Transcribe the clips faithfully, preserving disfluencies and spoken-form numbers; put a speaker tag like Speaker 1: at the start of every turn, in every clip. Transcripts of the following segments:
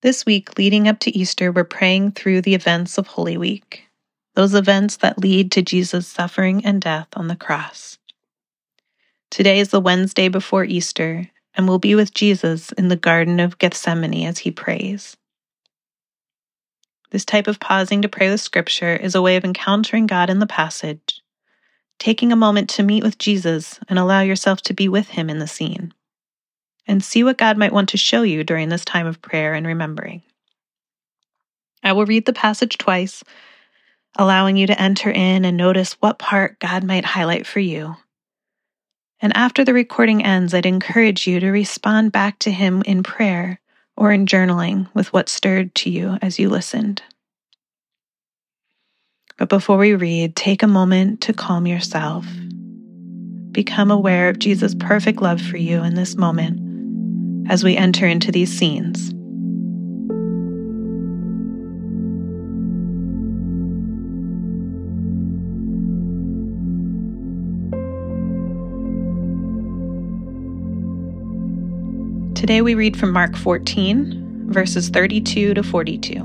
Speaker 1: This week, leading up to Easter, we're praying through the events of Holy Week, those events that lead to Jesus' suffering and death on the cross. Today is the Wednesday before Easter, and we'll be with Jesus in the Garden of Gethsemane as he prays. This type of pausing to pray with Scripture is a way of encountering God in the passage, taking a moment to meet with Jesus and allow yourself to be with him in the scene, and see what God might want to show you during this time of prayer and remembering. I will read the passage twice, allowing you to enter in and notice what part God might highlight for you. And after the recording ends, I'd encourage you to respond back to him in prayer or in journaling with what stirred to you as you listened. But before we read, take a moment to calm yourself. Become aware of Jesus' perfect love for you in this moment as we enter into these scenes. Today we read from Mark fourteen, verses thirty-two to forty-two.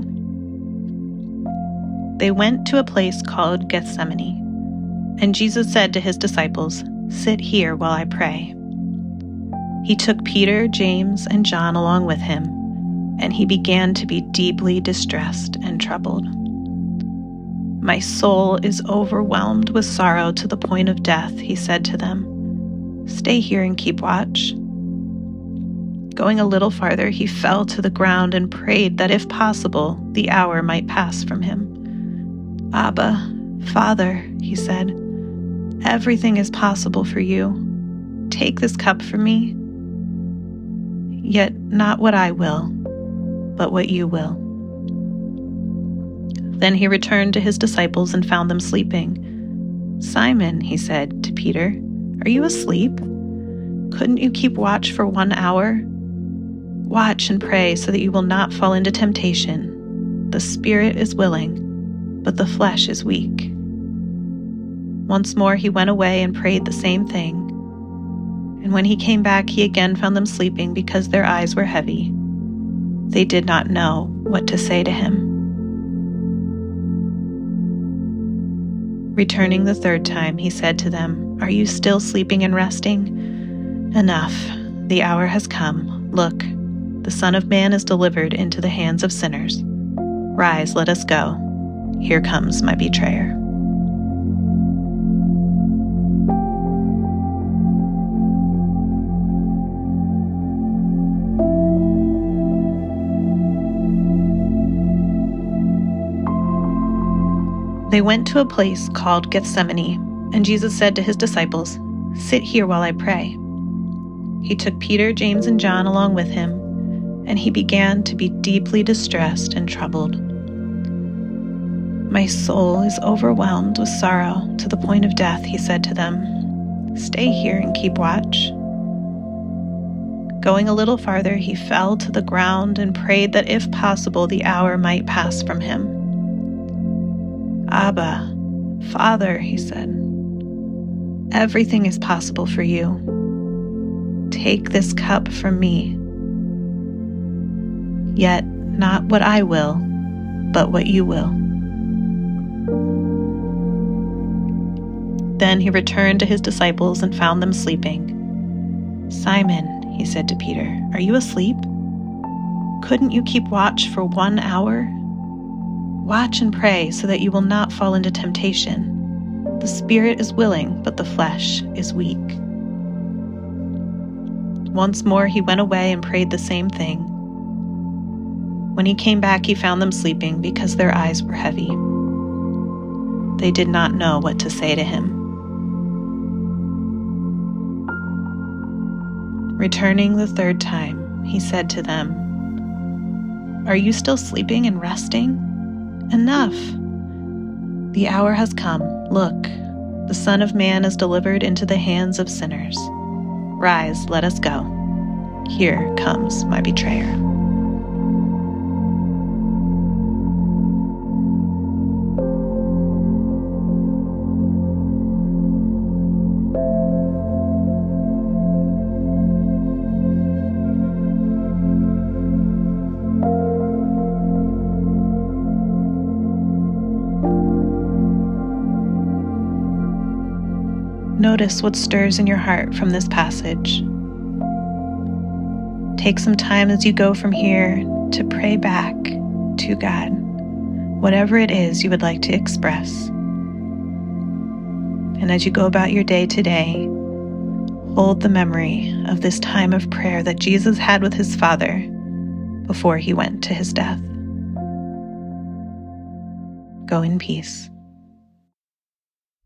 Speaker 1: They went to a place called Gethsemane, and Jesus said to his disciples, "Sit here while I pray." He took Peter, James, and John along with him, and he began to be deeply distressed and troubled. "My soul is overwhelmed with sorrow to the point of death," he said to them. "Stay here and keep watch." Going a little farther, he fell to the ground and prayed that if possible, the hour might pass from him. "Abba, Father," he said, "everything is possible for you. Take this cup from me, yet not what I will, but what you will." Then he returned to his disciples and found them sleeping. "Simon," he said to Peter, "are you asleep? Couldn't you keep watch for one hour? Watch and pray so that you will not fall into temptation. The spirit is willing, but the flesh is weak." Once more he went away and prayed the same thing. And when he came back, he again found them sleeping because their eyes were heavy. They did not know what to say to him. Returning the third time, he said to them, "Are you still sleeping and resting? Enough, the hour has come. Look, the Son of Man is delivered into the hands of sinners. Rise, let us go. Here comes my betrayer." They went to a place called Gethsemane, and Jesus said to his disciples, "Sit here while I pray." He took Peter, James, and John along with him, and he began to be deeply distressed and troubled. "My soul is overwhelmed with sorrow to the point of death," he said to them. "Stay here and keep watch." Going a little farther, he fell to the ground and prayed that if possible the hour might pass from him. "Abba, Father," he said, "everything is possible for you. Take this cup from me, yet not what I will, but what you will." Then he returned to his disciples and found them sleeping. "Simon," he said to Peter, "are you asleep? Couldn't you keep watch for one hour? Watch and pray so that you will not fall into temptation. The spirit is willing, but the flesh is weak." Once more he went away and prayed the same thing. When he came back, he found them sleeping because their eyes were heavy. They did not know what to say to him. Returning the third time, he said to them, "Are you still sleeping and resting? Enough! The hour has come. Look, the Son of Man is delivered into the hands of sinners. Rise, let us go. Here comes my betrayer." Notice what stirs in your heart from this passage. Take some time as you go from here to pray back to God, whatever it is you would like to express. And as you go about your day today, hold the memory of this time of prayer that Jesus had with his Father before he went to his death. Go in peace.